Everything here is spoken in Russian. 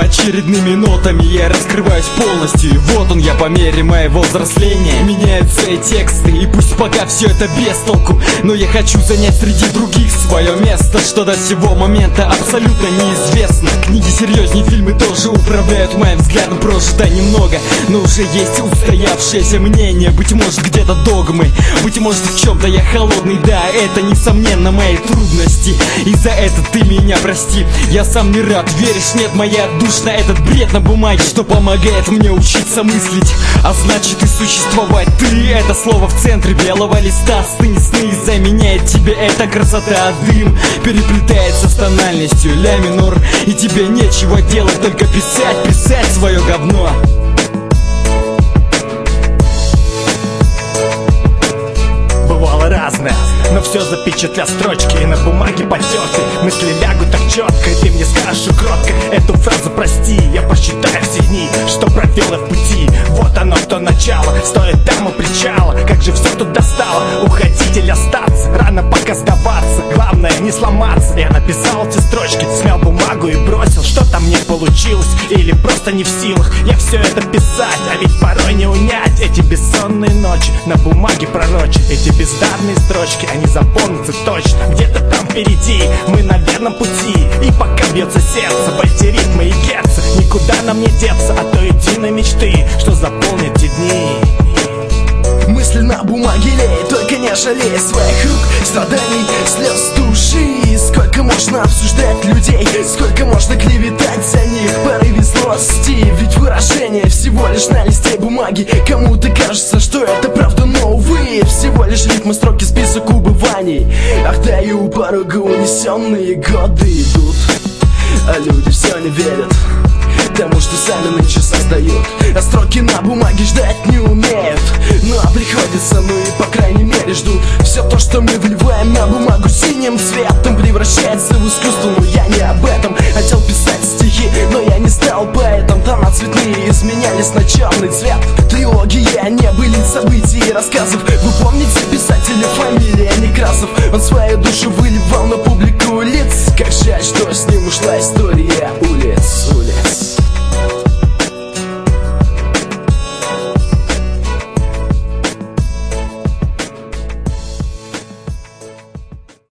Очередными нотами я раскрываюсь полностью. И вот он я по мере моего взросления. Меняются и тексты, и пусть пока все это без толку, но я хочу занять среди других свое место, что до сего момента абсолютно неизвестно. Книги серьезнее, фильмы тоже управляют моим взглядом. Прожито немного, но уже есть устоявшееся мнение. Быть может где-то догмы, быть может в чем-то я холодный. Да, это несомненно мои трудности, и за это ты меня прости. Я сам не рад, веришь, нет, моя душна этот бред на бумаге, что помогает мне учиться мыслить, а значит и существовать. Ты — это слово в центре белого листа. Сны заменяет тебе эта красота. Дым переплетается с тональностью ля минор, и тебе нечего делать, только писать свое говно. Бывало разное, но все запечатлят строчки, и на бумаге потерты мысли лягут так четко, и ты мне скажешь кротко эту фразу прости. Я посчитаю все дни, что провел я в пути. Вот оно, то начало, стоит там у причала. Как же все тут достало, уходить или остаться? Рано пока сдаваться, главное не сломаться. Я написал эти строчки, смял бумагу и бросил. Что там не получилось, или просто не в силах я все это писать, а ведь порой не унять эти бессонные ночи. На бумаге пророчат эти бездарные строчки, они запомнятся точно где-то там впереди. Мы на верном пути, и пока бьется сердце в эти ритмы и герцы, никуда нам не деться от той единой мечты, что заполнит те дни. Мысли на бумаге лей, только не жалей своих рук, страданий, слез души. Сколько можно обсуждать людей, сколько можно клеветать за них, порыве злости. Ведь выражение всего лишь на листе бумаги. Кому-то кажется, что это правда, но увы, всего лишь ритмы, строки, список убываний. Ах да, и у порога унесенные годы идут, а люди все не верят тому, что сами нынче создают. А строки на бумаге ждать не умеют, ну а приходится, ну и по крайней мере ждут. Все то, что мы вливаем на бумагу синим цветом, превращается в искусство, но я не об этом. Хотел писать стихи, но я не стал поэтом. Тона цветные изменялись на черный цвет. Трилогия небылиц, событий и рассказов. Вы помните писателя, фамилия Некрасов? Он свою душу выливал на публику лиц. Как жаль, что с ним ушла история.